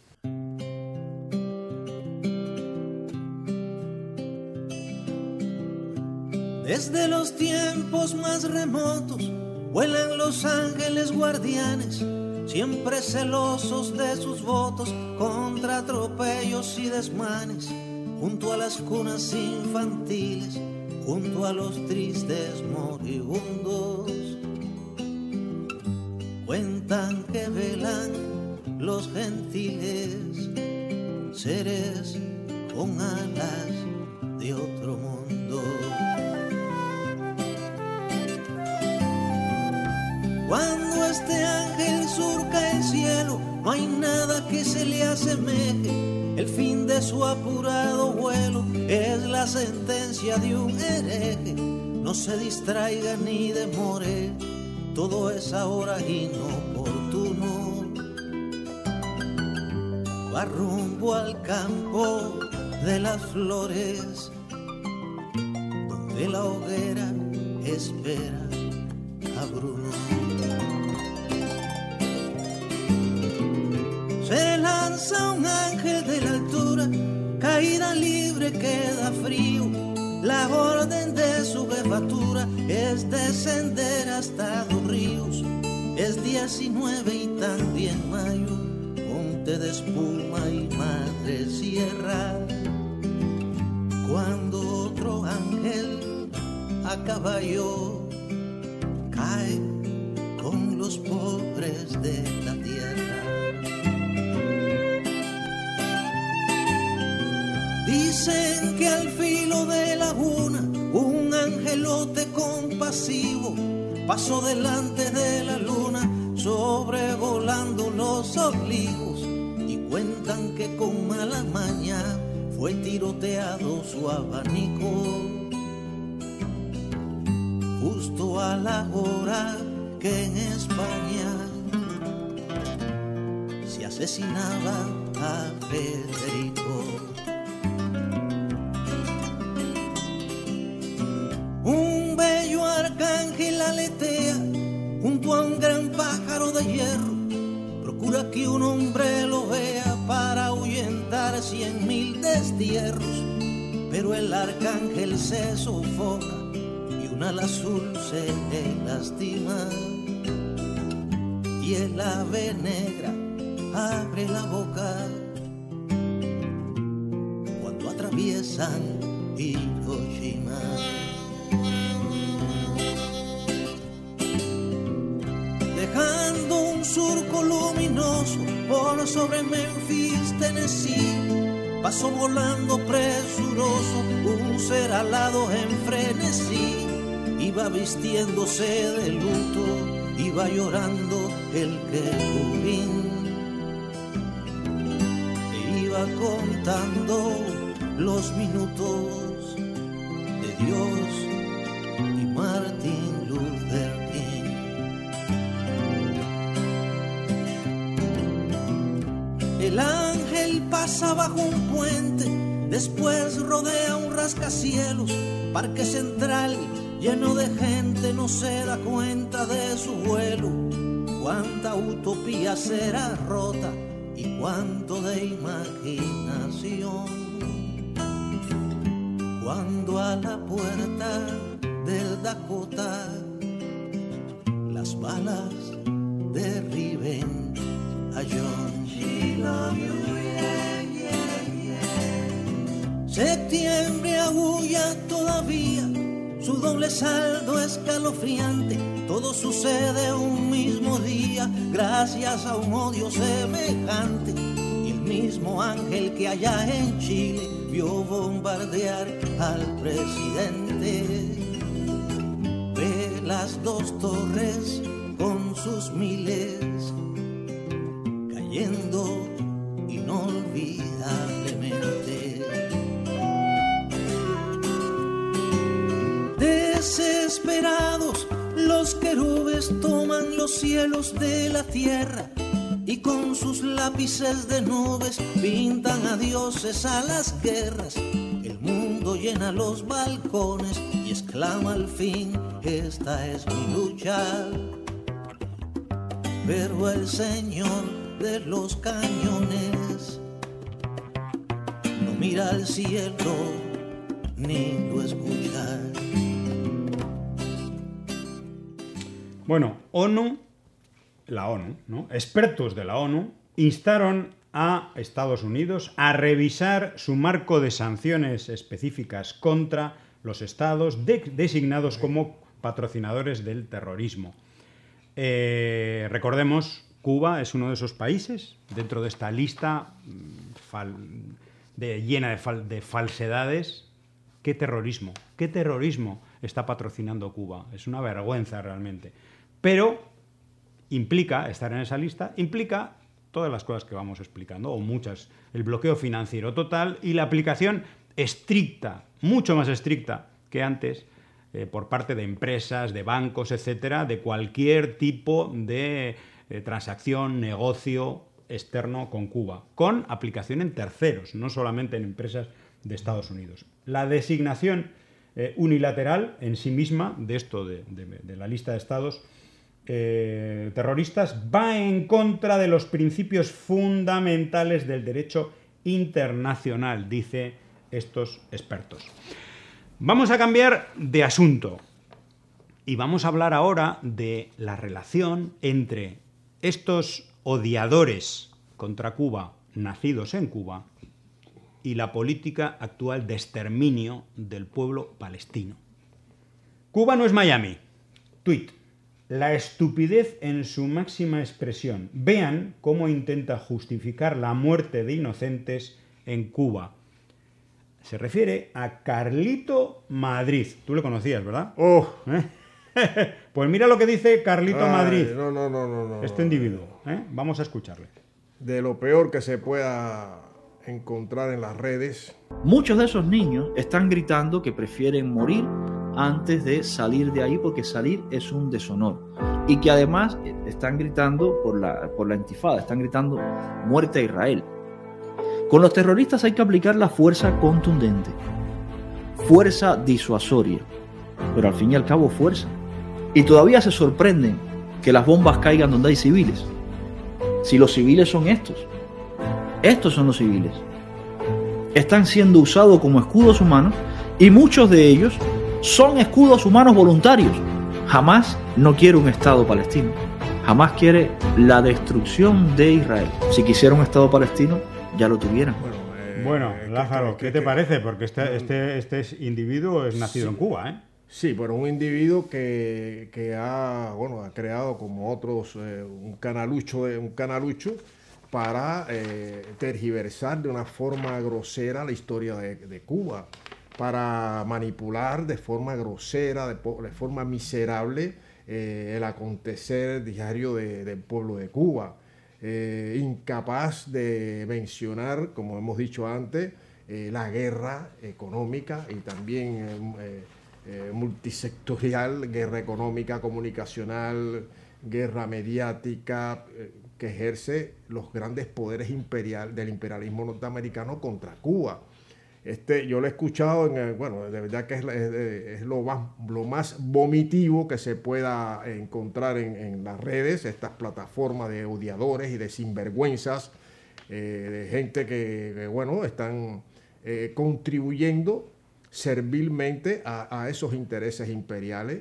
Desde los tiempos más remotos vuelan los ángeles guardianes, siempre celosos de sus votos contra atropellos y desmanes, junto a las cunas infantiles, junto a los tristes moribundos. Cuentan que velan los gentiles, seres con alas de otro mundo. Cuando este ángel surca el cielo, no hay nada que se le asemeje. El fin de su apurado vuelo es la sentencia de un hereje. No se distraiga ni demore, todo es ahora inoportuno. Va rumbo al campo de las flores, donde la hoguera espera a Bruno. Se lanza un ángel de la altura, caída libre queda frío. La orden de su jefatura es descender hasta Dos Ríos. Es 19 y también mayo, monte de espuma y madre sierra. Cuando otro ángel a caballo cae con los pobres de la tierra. Dicen que al filo de la laguna un angelote compasivo pasó delante de la luna sobrevolando los olivos, y cuentan que con mala maña fue tiroteado su abanico justo a la hora que en España se asesinaba a Federico. Un bello arcángel aletea junto a un gran pájaro de hierro, procura que un hombre lo vea para ahuyentar 100.000 destierros, pero el arcángel se sofoca y un ala azul se le lastima, y el ave negra abre la boca cuando atraviesan Hiroshima. Dejando un surco luminoso por sobre Memphis, Tennessee, pasó volando presuroso un ser alado en frenesí. Iba vistiéndose de luto, iba llorando el querubín, e iba contando los minutos de Dios y Martin Luther King. El ángel pasa bajo un puente, después rodea un rascacielos, parque central lleno de gente, no se da cuenta de su vuelo. Cuánta utopía será rota y cuánto de imaginación, cuando a la puerta del Dakota las balas derriben a John. Septiembre aúlla todavía, su doble saldo escalofriante. Todo sucede un mismo día gracias a un odio semejante. Y el mismo ángel que allá en Chile vio bombardear al presidente. Ve las dos torres con sus miles cayendo inolvidablemente. Desesperados, los querubes toman los cielos de la tierra y con sus lápices de nubes pintan a dioses a las guerras. El mundo llena los balcones y exclama al fin: esta es mi lucha. Pero el Señor de los cañones no mira al cielo ni lo escucha.
Bueno, la ONU, ¿no? Expertos de la ONU instaron a Estados Unidos a revisar su marco de sanciones específicas contra los estados designados como patrocinadores del terrorismo. Recordemos, Cuba es uno de esos países dentro de esta lista llena de falsedades. ¿Qué terrorismo está patrocinando Cuba? Es una vergüenza realmente. Pero estar en esa lista implica todas las cosas que vamos explicando, o muchas: el bloqueo financiero total y la aplicación estricta, mucho más estricta que antes, por parte de empresas, de bancos, etcétera, de cualquier tipo de transacción, negocio externo con Cuba, con aplicación en terceros, no solamente en empresas de Estados Unidos. La designación unilateral en sí misma de esto, de la lista de estados terroristas, va en contra de los principios fundamentales del derecho internacional, dice estos expertos. Vamos a cambiar de asunto y vamos a hablar ahora de la relación entre estos odiadores contra Cuba, nacidos en Cuba, y la política actual de exterminio del pueblo palestino. Cuba no es Miami. Tuit: la estupidez en su máxima expresión. Vean cómo intenta justificar la muerte de inocentes en Cuba. Se refiere a Carlito Madrid. Tú le conocías, ¿verdad?
¡Oh!
Pues mira lo que dice Carlito Madrid.
No.
Este individuo. Vamos a escucharle.
De lo peor que se pueda encontrar en las redes.
Muchos de esos niños están gritando que prefieren morir antes de salir de ahí, porque salir es un deshonor, y que además están gritando por la intifada, están gritando muerte a Israel. Con los terroristas hay que aplicar la fuerza contundente, fuerza disuasoria, pero al fin y al cabo fuerza. Y todavía se sorprenden que las bombas caigan donde hay civiles. Si los civiles son estos son los civiles. Están siendo usados como escudos humanos, y muchos de ellos son escudos humanos voluntarios. Jamás no quiere un Estado palestino. Jamás quiere la destrucción de Israel. Si quisiera un Estado palestino, ya lo tuvieran.
Bueno, Lázaro, ¿qué te parece? Porque este individuo es nacido en Cuba, ¿eh?
Sí, pero un individuo que ha creado, como otros, un canalucho para tergiversar de una forma grosera la historia de Cuba, para manipular de forma grosera, de forma miserable, el acontecer diario del pueblo de Cuba. Incapaz de mencionar, como hemos dicho antes, la guerra económica y también multisectorial, guerra económica, comunicacional, guerra mediática, que ejerce los grandes poderes del imperialismo norteamericano contra Cuba. Yo lo he escuchado, de verdad que es lo más vomitivo que se pueda encontrar en las redes, estas plataformas de odiadores y de sinvergüenzas, de gente que están contribuyendo servilmente a esos intereses imperiales.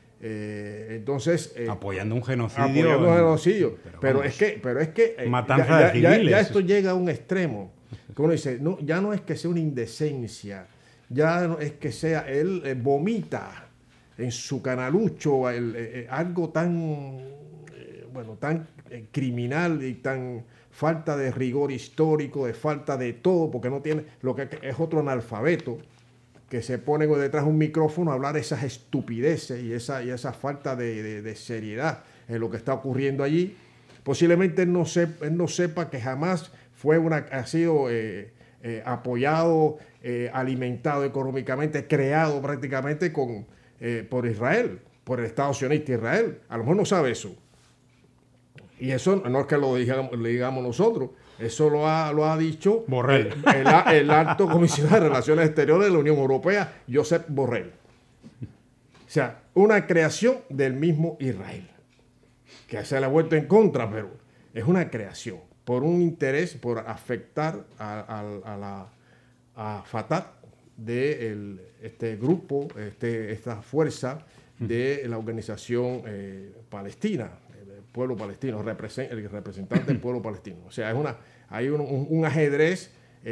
Apoyando un genocidio.
Pero es que
matanza de civiles.
Ya esto llega a un extremo que uno dice, no, ya no es que sea una indecencia, ya no es que sea, él vomita en su canalucho algo tan, tan criminal y tan falta de rigor histórico, de falta de todo, porque no tiene, lo que es otro analfabeto, que se pone detrás de un micrófono a hablar esas estupideces y esa falta de seriedad en lo que está ocurriendo allí. Posiblemente él no sepa que jamás ha sido apoyado, alimentado económicamente, creado prácticamente por Israel, por el Estado sionista Israel. A lo mejor no sabe eso. Y eso no es que lo digamos nosotros, eso lo ha dicho
Borrell.
El alto comisionado de Relaciones Exteriores de la Unión Europea, Josep Borrell. O sea, una creación del mismo Israel, que se le ha vuelto en contra, pero es una creación por un interés, por afectar a Fatah de este grupo, esta fuerza de la organización palestina, el pueblo palestino, el representante del pueblo palestino. O sea, hay un ajedrez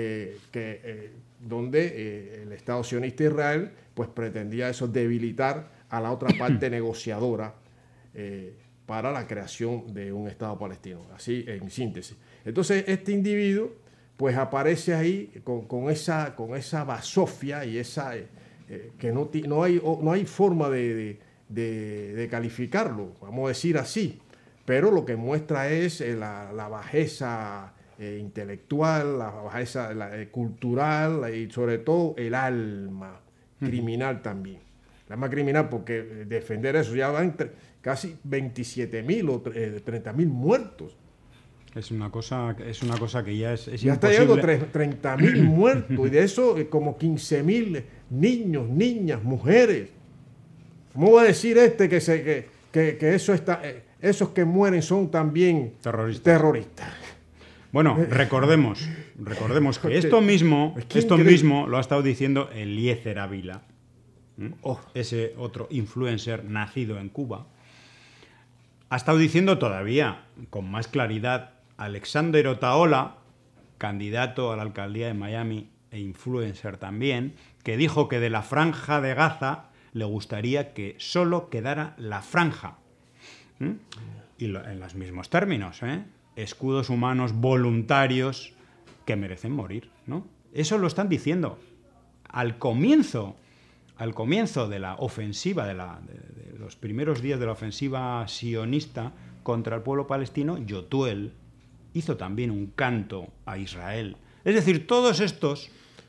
donde el Estado sionista Israel pues pretendía eso, debilitar a la otra parte negociadora para la creación de un Estado palestino, así en síntesis. Entonces este individuo pues aparece ahí con esa basofia y esa que no hay forma de calificarlo, vamos a decir así, pero lo que muestra es la bajeza intelectual, la bajeza cultural y sobre todo el alma criminal también. El alma criminal, porque defender eso ya van casi 27.000 o 30.000 muertos.
Es una cosa que ya es
ya
imposible.
está llegando 30.000 muertos y de eso como 15.000 niños, niñas, mujeres. ¿Cómo va a decir que esos que mueren son también terroristas?
Bueno, recordemos que esto mismo lo ha estado diciendo Eliezer Ávila, ese otro influencer nacido en Cuba. Ha estado diciendo todavía con más claridad Alexander Otaola, candidato a la alcaldía de Miami e influencer también, que dijo que de la franja de Gaza le gustaría que solo quedara la franja. Y en los mismos términos, escudos humanos voluntarios que merecen morir, ¿no? Eso lo están diciendo al comienzo de la ofensiva, de los primeros días de la ofensiva sionista contra el pueblo palestino. Yotuel hizo también un canto a Israel. Es decir, todos estos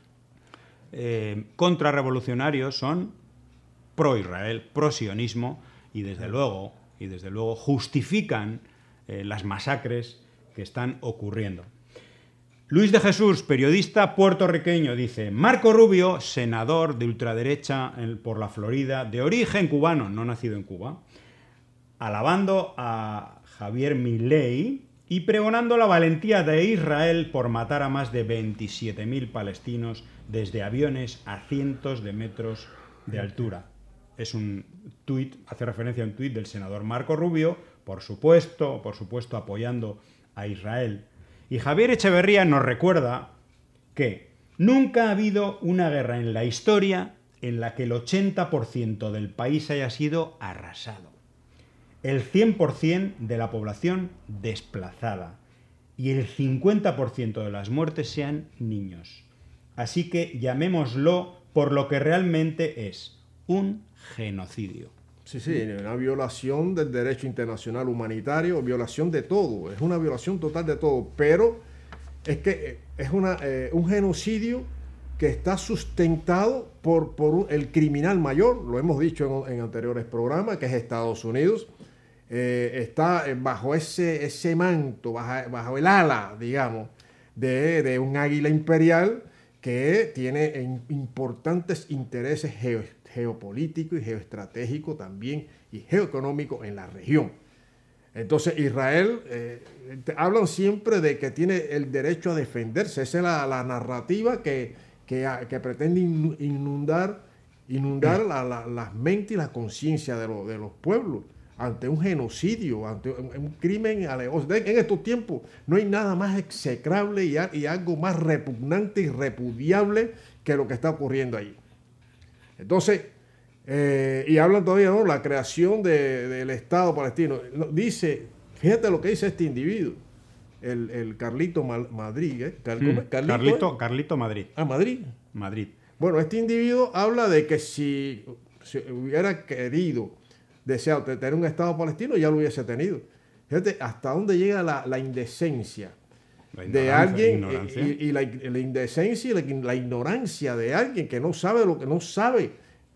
contrarrevolucionarios son pro-Israel, pro-sionismo y desde luego justifican las masacres que están ocurriendo. Luis de Jesús, periodista puertorriqueño, dice: Marco Rubio, senador de ultraderecha por la Florida, de origen cubano, no nacido en Cuba, alabando a Javier Milei y pregonando la valentía de Israel por matar a más de 27.000 palestinos desde aviones a cientos de metros de altura. Es un tuit, hace referencia a un tuit del senador Marco Rubio, por supuesto apoyando a Israel. Y Javier Echeverría nos recuerda que nunca ha habido una guerra en la historia en la que el 80% del país haya sido arrasado, el 100% de la población desplazada y el 50% de las muertes sean niños. Así que llamémoslo por lo que realmente es: un genocidio.
Sí, una violación del derecho internacional humanitario, violación de todo, es una violación total de todo, pero es que es un genocidio que está sustentado por el criminal mayor, lo hemos dicho en anteriores programas, que es Estados Unidos. Está bajo ese manto, bajo el ala, digamos, de un águila imperial que tiene importantes intereses geopolítico y geoestratégico también y geoeconómico en la región. Entonces Israel, hablan siempre de que tiene el derecho a defenderse. Esa es la narrativa que pretende inundar las mentes y la conciencia de los pueblos ante un genocidio, ante un crimen. En estos tiempos no hay nada más execrable y algo más repugnante y repudiable que lo que está ocurriendo ahí. Entonces, Y hablan todavía, ¿no? La creación del Estado palestino. Dice, fíjate lo que dice este individuo, el Carlito Madrid.
Carlito Madrid.
Ah, Madrid.
Madrid.
Bueno, este individuo habla de que si hubiera querido, deseado tener un Estado palestino, ya lo hubiese tenido. Fíjate hasta dónde llega la indecencia de alguien y la indecencia y la ignorancia de alguien que no sabe lo que no sabe.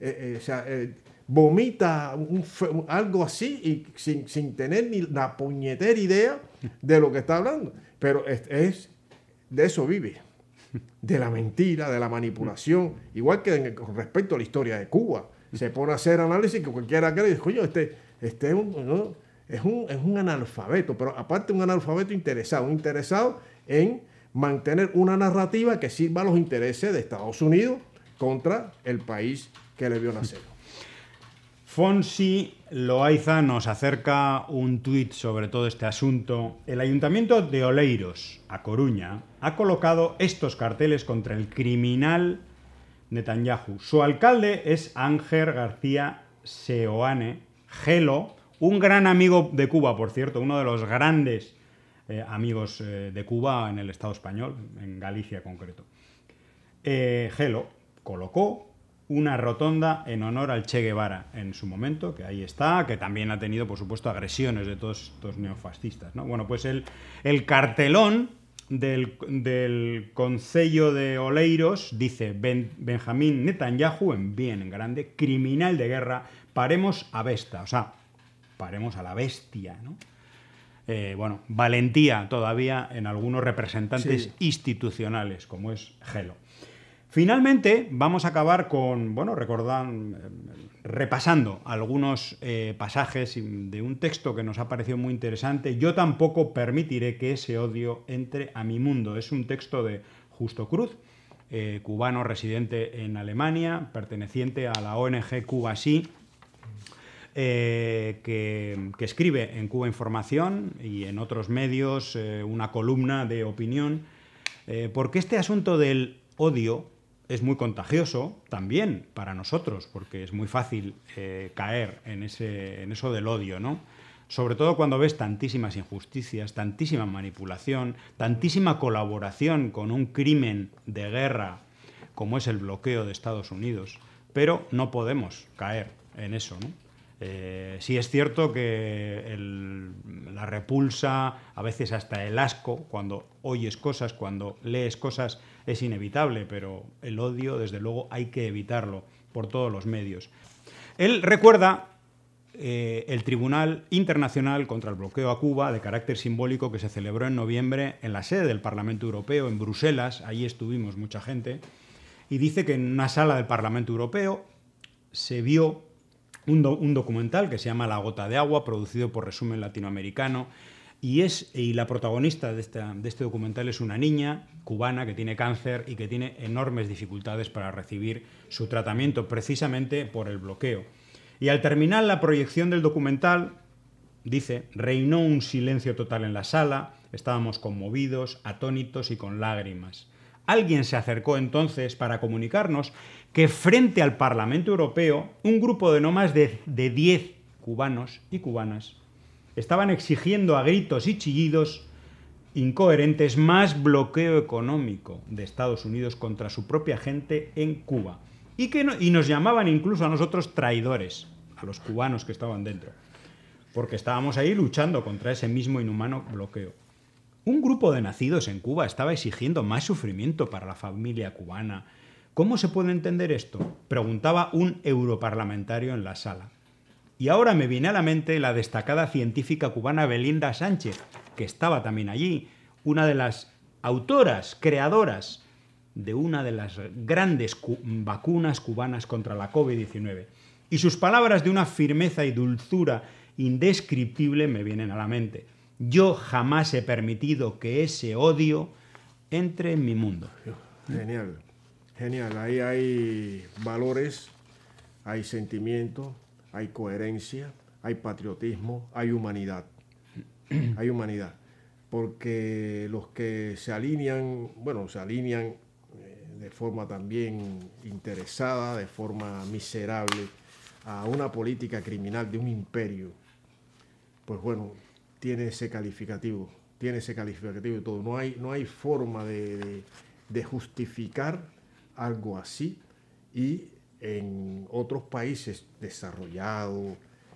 Vomita algo así y sin tener ni la puñetera idea de lo que está hablando. Pero de eso vive, de la mentira, de la manipulación, igual que con respecto a la historia de Cuba. Se pone a hacer análisis que cualquiera cree y dice, coño, es un analfabeto, pero aparte un analfabeto interesado en mantener una narrativa que sirva a los intereses de Estados Unidos contra el país que le vio nacer.
Fonsi Loaiza nos acerca un tuit sobre todo este asunto. El Ayuntamiento de Oleiros, a Coruña, ha colocado estos carteles contra el criminal Netanyahu. Su alcalde es Ángel García Seoane Gelo, un gran amigo de Cuba, por cierto, uno de los grandes amigos de Cuba en el Estado español, en Galicia en concreto. Gelo colocó una rotonda en honor al Che Guevara en su momento, que ahí está, que también ha tenido, por supuesto, agresiones de todos estos neofascistas, ¿no? Bueno, pues el cartelón del Concello de Oleiros dice Benjamín Netanyahu, en bien en grande, criminal de guerra, paremos a besta, o sea, paremos a la bestia, ¿no? Bueno, valentía todavía en algunos representantes institucionales, como es Gelo. Finalmente, vamos a acabar con, bueno, repasando algunos pasajes de un texto que nos ha parecido muy interesante. Yo tampoco permitiré que ese odio entre a mi mundo. Es un texto de Justo Cruz, cubano residente en Alemania, perteneciente a la ONG Cuba Sí, que escribe en Cuba Información y en otros medios una columna de opinión, porque este asunto del odio es muy contagioso también para nosotros, porque es muy fácil caer en eso del odio, ¿no? Sobre todo cuando ves tantísimas injusticias, tantísima manipulación, tantísima colaboración con un crimen de guerra como es el bloqueo de Estados Unidos. Pero no podemos caer en eso, ¿no? Sí es cierto que la repulsa, a veces hasta el asco, cuando oyes cosas, cuando lees cosas, es inevitable, pero el odio, desde luego, hay que evitarlo por todos los medios. Él recuerda el Tribunal Internacional contra el Bloqueo a Cuba, de carácter simbólico, que se celebró en noviembre en la sede del Parlamento Europeo, en Bruselas. Allí estuvimos mucha gente. Y dice que en una sala del Parlamento Europeo se vio un documental que se llama La gota de agua, producido por Resumen Latinoamericano, y la protagonista de este documental es una niña cubana que tiene cáncer y que tiene enormes dificultades para recibir su tratamiento, precisamente por el bloqueo. Y al terminar la proyección del documental, dice, reinó un silencio total en la sala, estábamos conmovidos, atónitos y con lágrimas. Alguien se acercó entonces para comunicarnos que frente al Parlamento Europeo, un grupo de no más de 10 cubanos y cubanas estaban exigiendo a gritos y chillidos incoherentes más bloqueo económico de Estados Unidos contra su propia gente en Cuba. Y nos llamaban incluso a nosotros traidores, a los cubanos que estaban dentro, porque estábamos ahí luchando contra ese mismo inhumano bloqueo. Un grupo de nacidos en Cuba estaba exigiendo más sufrimiento para la familia cubana. ¿Cómo se puede entender esto?, preguntaba un europarlamentario en la sala. Y ahora me viene a la mente la destacada científica cubana Belinda Sánchez, que estaba también allí, una de las autoras, creadoras de una de las grandes vacunas cubanas contra la COVID-19. Y sus palabras de una firmeza y dulzura indescriptible me vienen a la mente. Yo jamás he permitido que ese odio entre en mi mundo.
Genial, genial. Ahí hay valores, hay sentimientos, hay coherencia, hay patriotismo, hay humanidad. Hay humanidad. Porque los que se alinean, de forma también interesada, de forma miserable, a una política criminal de un imperio, pues bueno, tiene ese calificativo y todo. No hay forma de justificar algo así, y en otros países desarrollados,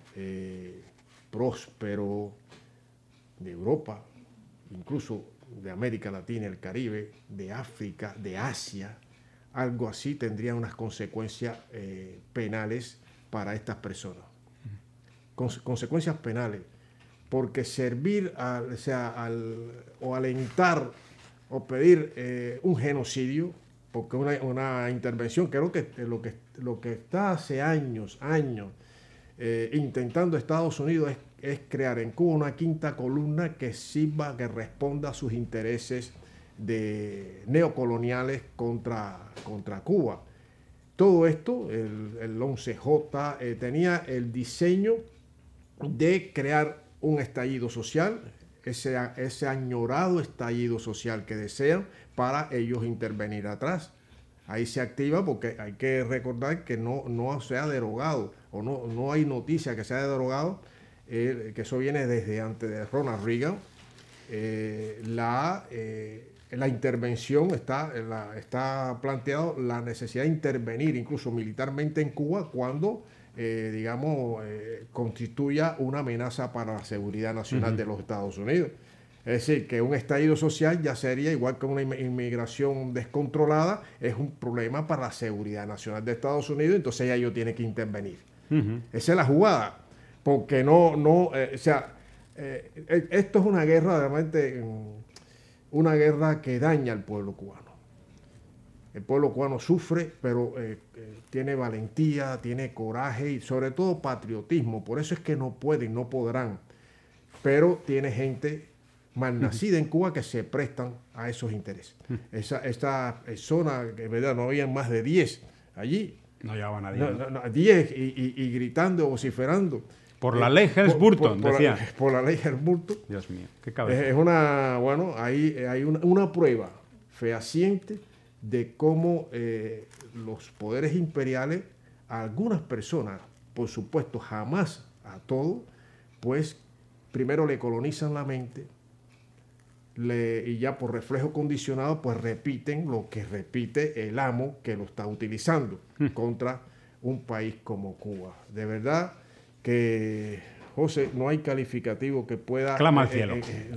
prósperos, de Europa, incluso de América Latina, el Caribe, de África, de Asia, algo así tendría unas consecuencias penales para estas personas. Consecuencias penales, porque servir o alentar o pedir un genocidio, porque una intervención, creo que lo que está hace años intentando Estados Unidos es crear en Cuba una quinta columna que sirva, que responda a sus intereses neocoloniales contra Cuba. Todo esto, el 11J, tenía el diseño de crear un estallido social, ese añorado estallido social que desean, para ellos intervenir atrás. Ahí se activa, porque hay que recordar que no se ha derogado, o no hay noticia que se haya derogado, que eso viene desde antes de Ronald Reagan. La intervención está planteado la necesidad de intervenir incluso militarmente en Cuba cuando constituya una amenaza para la seguridad nacional de los Estados Unidos. Es decir, que un estallido social ya sería, igual que una inmigración descontrolada, es un problema para la seguridad nacional de Estados Unidos, entonces ya ellos tienen que intervenir. Esa es la jugada, porque esto es una guerra, realmente, una guerra que daña al pueblo cubano. El pueblo cubano sufre, pero tiene valentía, tiene coraje y sobre todo patriotismo. Por eso es que no pueden, no podrán. Pero tiene gente malnacida en Cuba que se prestan a esos intereses. Esta zona, que en verdad no habían más de 10 allí.
No llegaban a 10.
10 y gritando, vociferando.
Por la ley Helms-Burton, decía.
Por la ley Helms-Burton.
Dios mío, qué cabeza.
Es hay una prueba fehaciente de cómo los poderes imperiales, a algunas personas, por supuesto, jamás a todos, pues primero le colonizan la mente, y ya por reflejo condicionado, pues repiten lo que repite el amo que lo está utilizando contra un país como Cuba. De verdad que, José, no hay calificativo que pueda...
Clama al cielo.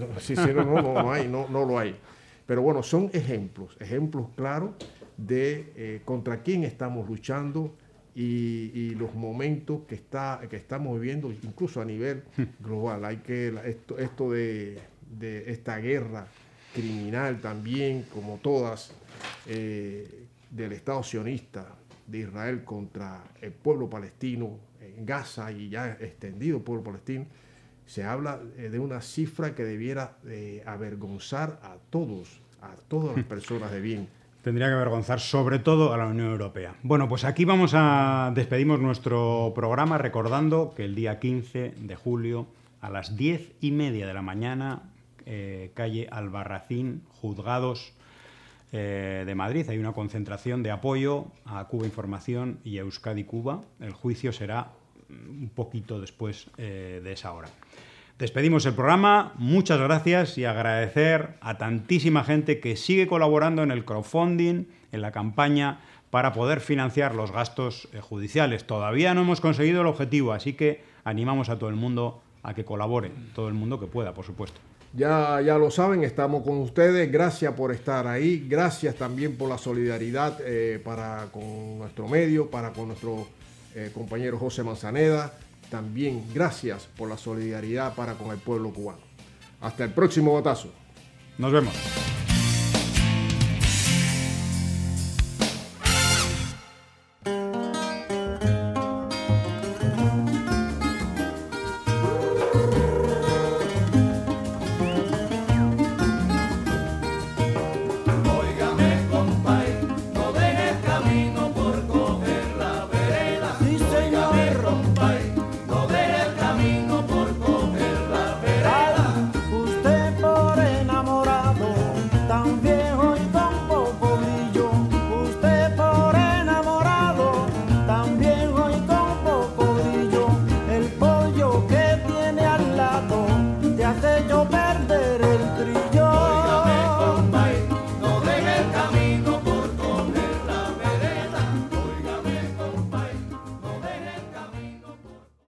No lo hay. Pero bueno, son ejemplos claros de contra quién estamos luchando y los momentos que estamos viviendo, incluso a nivel global. Esto de esta guerra criminal también, como todas, del Estado sionista de Israel contra el pueblo palestino en Gaza y ya extendido el pueblo palestino, se habla de una cifra que debiera avergonzar a todas las personas de bien.
Tendría que avergonzar sobre todo a la Unión Europea. Bueno, pues aquí despedimos nuestro programa recordando que el día 15 de julio a las 10:30 de la mañana, calle Albarracín, Juzgados de Madrid, hay una concentración de apoyo a Cuba Información y a Euskadi Cuba. El juicio será un poquito después de esa hora. Despedimos el programa, muchas gracias y agradecer a tantísima gente que sigue colaborando en el crowdfunding, en la campaña para poder financiar los gastos judiciales. Todavía no hemos conseguido el objetivo, así que animamos a todo el mundo a que colabore, todo el mundo que pueda, por supuesto.
Ya lo saben, estamos con ustedes, gracias por estar ahí, gracias también por la solidaridad con nuestro medio, con nuestro compañero José Manzaneda. También gracias por la solidaridad con el pueblo cubano. Hasta el próximo batazo.
Nos vemos.